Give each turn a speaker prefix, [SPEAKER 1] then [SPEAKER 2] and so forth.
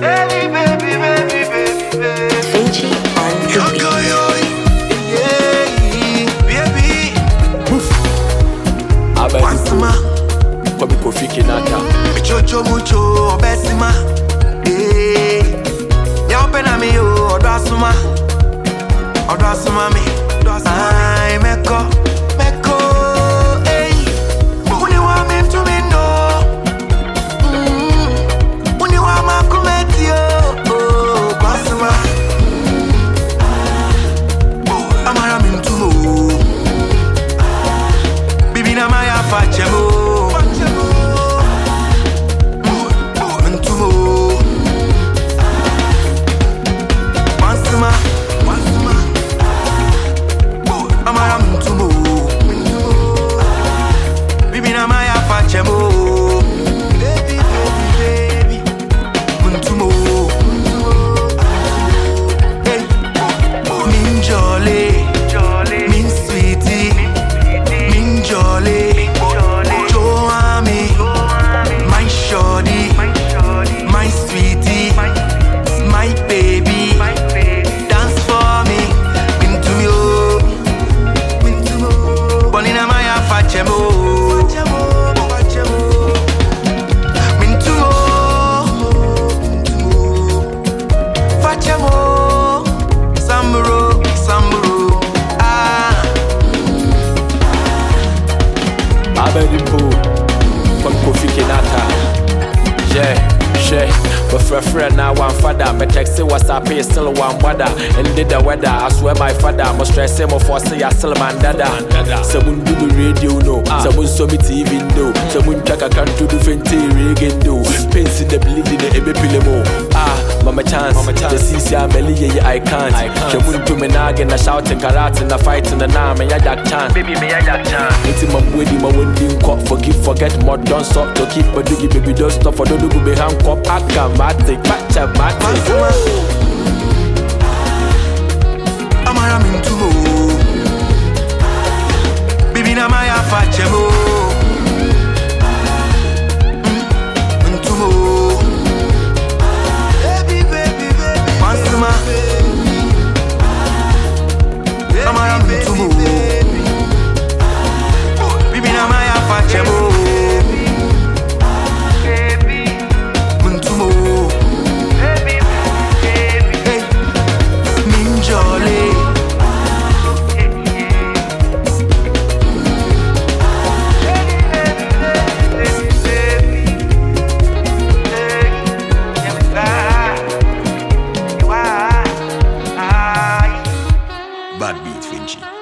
[SPEAKER 1] Finchi on the beat.
[SPEAKER 2] Abesima,
[SPEAKER 3] Kobe Kofi Kinata.
[SPEAKER 2] Michocho mucho besima. Nyopena mi yo odasuma mi. Ay meko. Uni wa mi to me no. Uni wa ma kumeti yo. Basima. Amara mi to mo. Bibi na ma ya fachemo.
[SPEAKER 3] Abedimpo, Kobe Kofi Kinata. But friend now one father, me text WhatsApp is still one brother. And did the weather, I swear my father must stress him for say I still man dada. Someone do the radio no, someone saw me TV no, someone check a country do fenty reggae do. Pains in the bleeding the ebe pilemo. Mama chance, the CC Amelie I can't. Someone to me nag and a shouting karate and a fight in the name and that chance. Baby me that chance. It's my wedding, my wedding cop forget more, don't stop to keep but do baby don't stop for don't do be hand cop Akamatic, Pachamatic.
[SPEAKER 2] Amara mi to mo. Bibi na ma ya fachemo. Bad beat, Finchi.